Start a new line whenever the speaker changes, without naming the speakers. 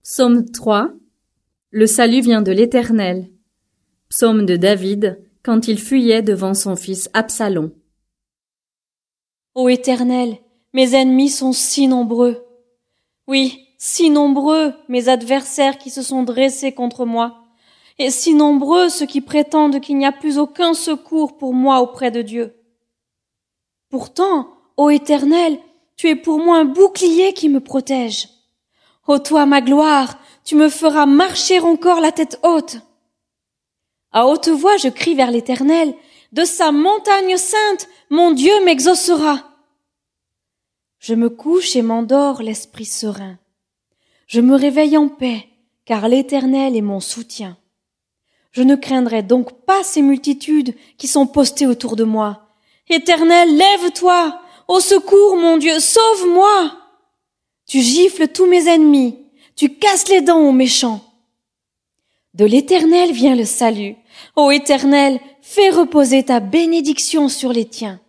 Psaume 3. Le salut vient de l'Éternel. Psaume de David, quand il fuyait devant son fils Absalom.
Ô Éternel, mes ennemis sont si nombreux. Oui, si nombreux mes adversaires qui se sont dressés contre moi, et si nombreux ceux qui prétendent qu'il n'y a plus aucun secours pour moi auprès de Dieu. Pourtant, ô Éternel, tu es pour moi un bouclier qui me protège. Ô toi, ma gloire, tu me feras marcher encore la tête haute. À haute voix, je crie vers l'Éternel. De sa montagne sainte, mon Dieu m'exaucera. Je me couche et m'endors l'esprit serein. Je me réveille en paix, car l'Éternel est mon soutien. Je ne craindrai donc pas ces multitudes qui sont postées autour de moi. Éternel, lève-toi! Au secours, mon Dieu, sauve-moi! Tu gifles tous mes ennemis, tu casses les dents aux méchants. De l'Éternel vient le salut. Ô Éternel, fais reposer ta bénédiction sur les tiens.